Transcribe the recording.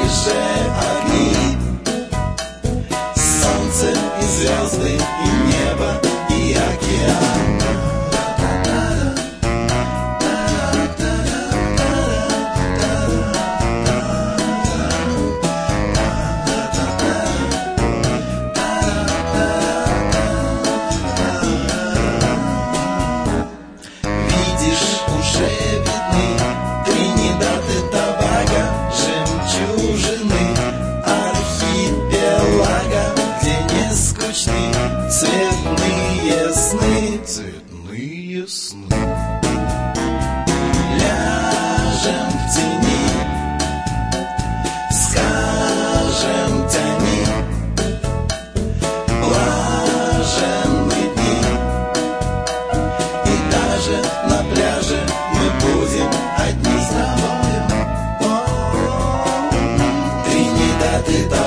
же огни, солнце и звезды, и небо, и океан. Видишь, уже видны Тринидад и Тобаго, жемчужины архипелага, где не скучны цветные сны. Цветные сны. Ляжем в тени, скажем тяни, блаженные дни. И даже на пляже мы будем одни с тобою. Тринидад и Тобаго.